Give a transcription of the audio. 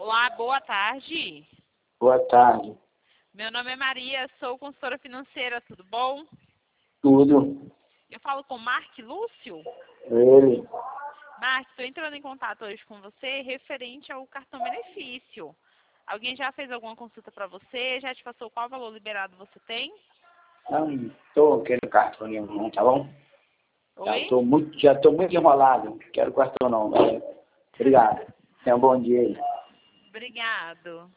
Olá, boa tarde. Boa tarde. Meu nome é Maria, sou consultora financeira, tudo bom? Tudo. Eu falo com Mark Lúcio. Ele. Mark, estou entrando em contato hoje com você referente ao cartão benefício. Alguém já fez alguma consulta para você? Já te passou qual valor liberado você tem? Não estou querendo cartão nenhum, não, tá bom? Oi? Já tô muito enrolado. Quero cartão não. Obrigado. Tenha um bom dia aí. Obrigado.